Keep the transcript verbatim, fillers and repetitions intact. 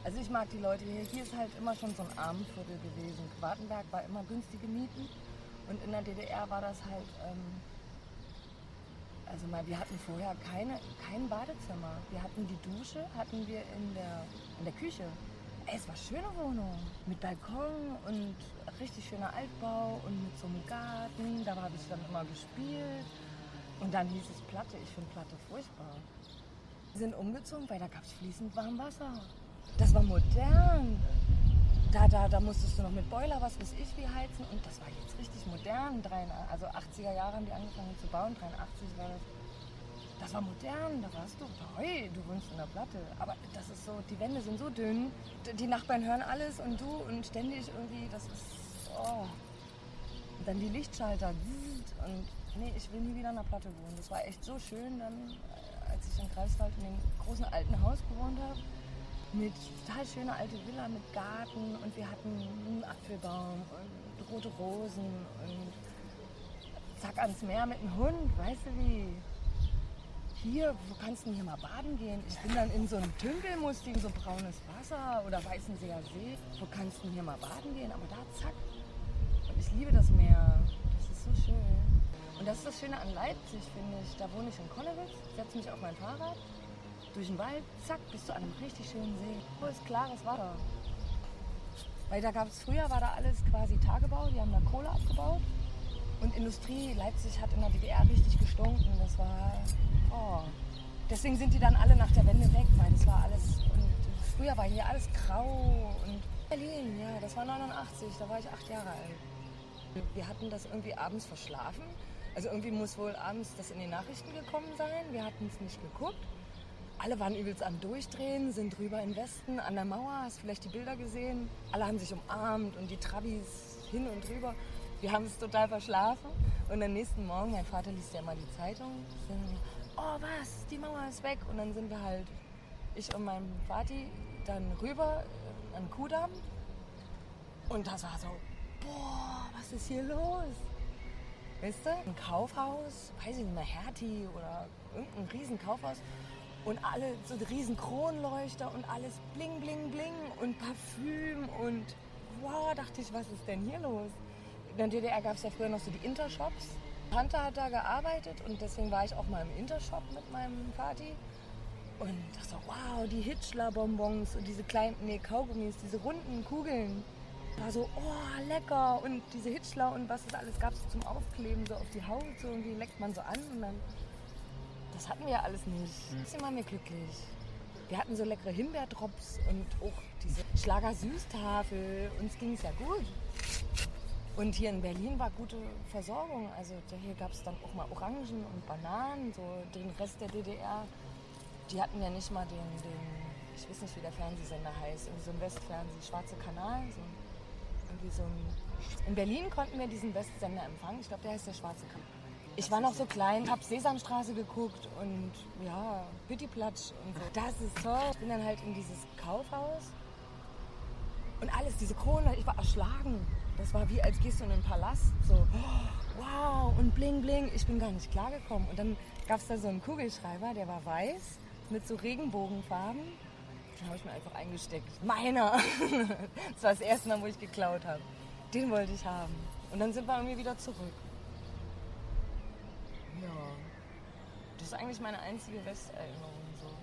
Also ich mag die Leute hier. Hier ist halt immer schon so ein Armenviertel gewesen. Wartenberg war immer günstige Mieten und in der D D R war das halt, ähm, also mal, wir hatten vorher keine, kein Badezimmer. Wir hatten die Dusche, hatten wir in der, in der Küche. Ey, es war eine schöne Wohnung mit Balkon und richtig schöner Altbau und mit so einem Garten. Da habe ich dann immer gespielt und dann hieß es Platte. Ich finde Platte furchtbar. Wir sind umgezogen, weil da gab es fließend warm Wasser. Das war modern. Da, da, da musstest du noch mit Boiler, was weiß ich, wie heizen. Und das war jetzt richtig modern. Also achtziger Jahre haben die angefangen zu bauen. dreiundachtzig war das. Das war modern. Da warst du, hey, du wohnst in der Platte. Aber das ist so, die Wände sind so dünn. Die Nachbarn hören alles und du und ständig irgendwie, das ist, oh. Und dann die Lichtschalter. Und nee, ich will nie wieder in der Platte wohnen. Das war echt so schön dann, als ich in Greifswald in dem großen alten Haus gewohnt habe. Mit total schöner alte Villa mit Garten und wir hatten einen Apfelbaum und rote Rosen und zack ans Meer mit einem Hund, weißt du wie? Hier, wo kannst du denn hier mal baden gehen? Ich bin dann in so einem Tümpelmusting, so braunes Wasser oder Weißenseer See. Wo kannst du denn hier mal baden gehen? Aber da zack. Und ich liebe das Meer. Das ist so schön. Und das ist das Schöne an Leipzig, finde ich. Da wohne ich in Konnewitz, setze mich auf mein Fahrrad. Durch den Wald, zack, bist du an einem richtig schönen See. Wo ist klares Wasser. Weil da gab es, früher war da alles quasi Tagebau, die haben da Kohle abgebaut. Und Industrie, Leipzig hat in der D D R richtig gestunken. Das war, oh. Deswegen sind die dann alle nach der Wende weg, weil das war alles, und früher war hier alles grau. Und Berlin, ja, das war neunundachtzig, da war ich acht Jahre alt. Wir hatten das irgendwie abends verschlafen. Also irgendwie muss wohl abends das in die Nachrichten gekommen sein. Wir hatten es nicht geguckt. Alle waren übelst am Durchdrehen, sind rüber in den Westen, an der Mauer, hast vielleicht die Bilder gesehen. Alle haben sich umarmt und die Trabis hin und rüber. Wir haben es total verschlafen. Und am nächsten Morgen, mein Vater liest ja immer die Zeitung, sind wir, oh was, die Mauer ist weg. Und dann sind wir halt, ich und mein Vati, dann rüber an den Kudamm. Und das war so, boah, was ist hier los? Weißt du, ein Kaufhaus, weiß ich nicht mehr, Hertie oder irgendein riesen Kaufhaus. Und alle so riesen Kronleuchter und alles bling, bling, bling und Parfüm und wow, dachte ich, was ist denn hier los? In der D D R gab es ja früher noch so die Intershops. Tante hat da gearbeitet und deswegen war ich auch mal im Intershop mit meinem Vati. Und dachte so, wow, die Hitchler-Bonbons und diese kleinen, nee, Kaugummis, diese runden Kugeln. War so, oh, lecker. Und diese Hitchler und was es alles gab, so zum Aufkleben, so auf die Haut, so irgendwie leckt man so an und dann... Das hatten wir ja alles nicht. Trotzdem waren wir glücklich. Wir hatten so leckere Himbeerdrops und auch diese Schlager-Süßtafel. Uns ging es ja gut. Und hier in Berlin war gute Versorgung. Also hier gab es dann auch mal Orangen und Bananen. So den Rest der D D R, die hatten ja nicht mal den, den ich weiß nicht, wie der Fernsehsender heißt, irgendwie so ein Westfernseh, Schwarze Kanal. So, irgendwie so ein, in Berlin konnten wir diesen Westsender empfangen. Ich glaube, der heißt der Schwarze Kanal. Ich war noch so klein, hab Sesamstraße geguckt und ja, Pittiplatsch und so. Das ist toll. Ich bin dann halt in dieses Kaufhaus und alles, diese Kronen, ich war erschlagen. Das war wie, als gehst du in einen Palast, so wow und bling bling. Ich bin gar nicht klargekommen. Und dann gab es da so einen Kugelschreiber, der war weiß mit so Regenbogenfarben. Den habe ich mir einfach eingesteckt. Meiner! Das war das erste Mal, wo ich geklaut habe. Den wollte ich haben. Und dann sind wir irgendwie wieder zurück. Ja, das ist eigentlich meine einzige Westerinnerung. So.